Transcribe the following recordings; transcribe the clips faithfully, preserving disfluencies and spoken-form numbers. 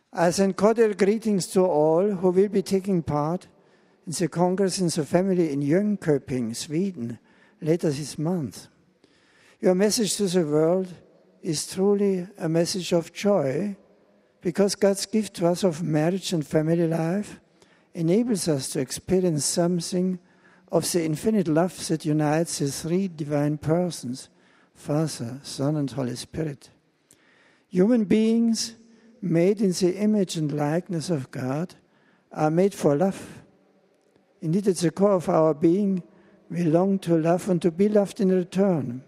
I send cordial greetings to all who will be taking part in the Congress in the Family in Jönköping, Sweden, later this month. Your message to the world is truly a message of joy, because God's gift to us of marriage and family life enables us to experience something of the infinite love that unites the three divine persons, Father, Son, and Holy Spirit. Human beings made in the image and likeness of God are made for love. Indeed, at the core of our being, we long to love and to be loved in return.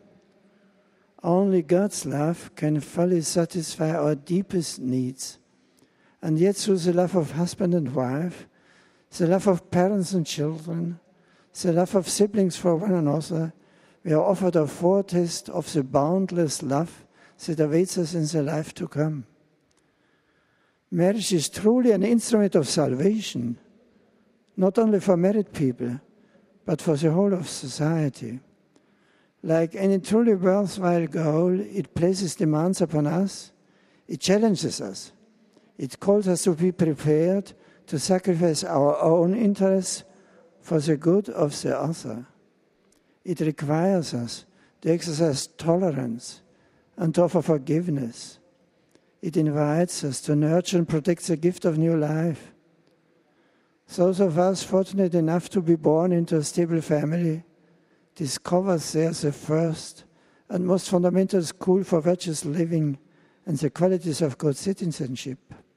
Only God's love can fully satisfy our deepest needs. And yet, through the love of husband and wife, the love of parents and children, the love of siblings for one another, we are offered a foretaste of the boundless love that awaits us in the life to come. Marriage is truly an instrument of salvation, not only for married people, but for the whole of society. Like any truly worthwhile goal, it places demands upon us, it challenges us, it calls us to be prepared to sacrifice our own interests for the good of the other. It requires us to exercise tolerance and to offer forgiveness. It invites us to nurture and protect the gift of new life. Those of us fortunate enough to be born into a stable family discovers there the first and most fundamental school for virtuous living and the qualities of good citizenship.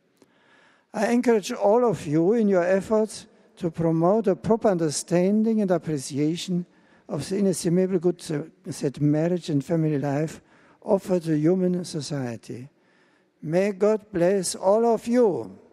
I encourage all of you in your efforts to promote a proper understanding and appreciation of the inestimable good that marriage and family life offer to human society. May God bless all of you.